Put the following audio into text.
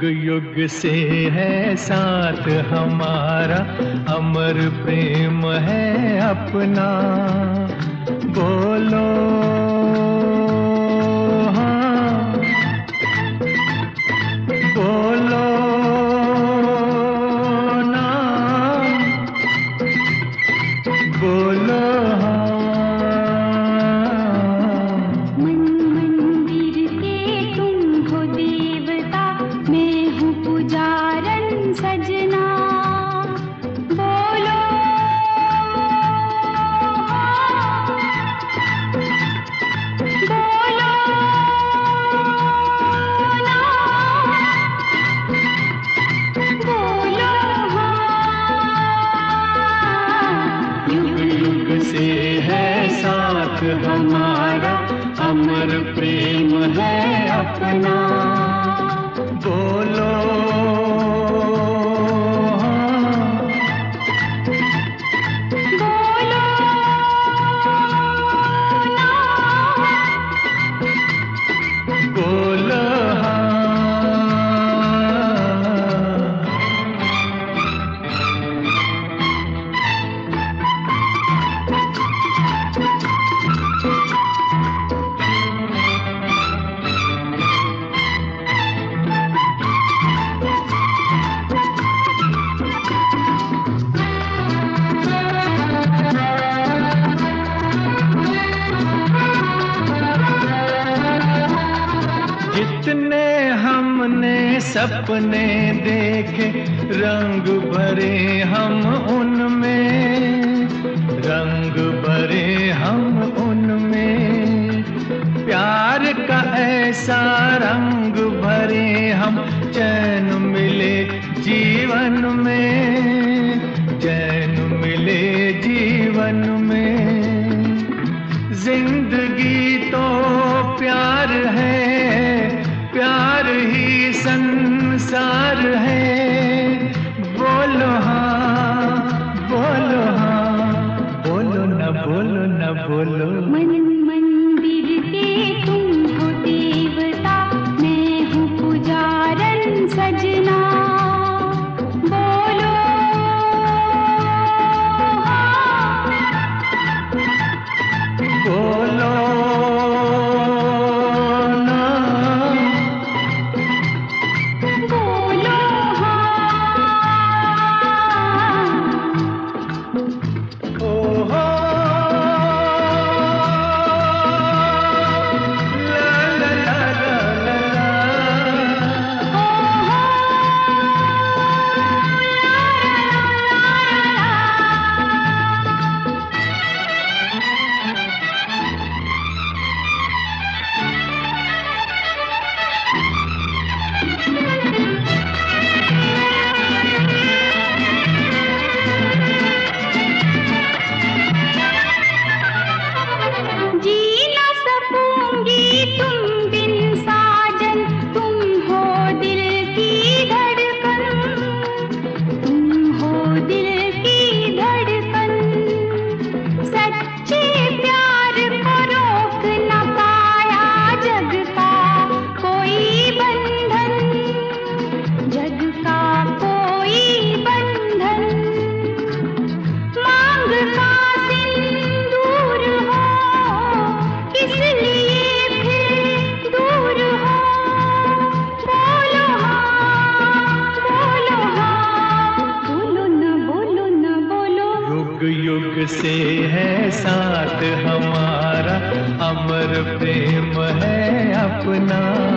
युग युग से है साथ हमारा, अमर प्रेम है अपना। बोलो हाँ, बोलो ना, बोलो हाँ। सजना बोलो बोलो ना, बोलो युग युग से है साथ हमारा, अमर प्रेम है अपना। बोलो जितने हमने सपने देखे, रंग भरे हम उनमें, रंग भरे हम उनमें। प्यार का ऐसा रंग भरे हम, चैन मिले जीवन में, चैन मिले जीवन में। जिंदगी तो प्यार है, प्यार ही संसार है। बोलो हाँ, बोलो हाँ, बोलो न, बोलो न, बोलो। मंदिर के तुम हो देवता, मैं हूँ पुजारन सजना। बोलो बोलो ना, बोलो ओ हो ला ला ला ला युग से है साथ हमारा, अमर प्रेम है अपना।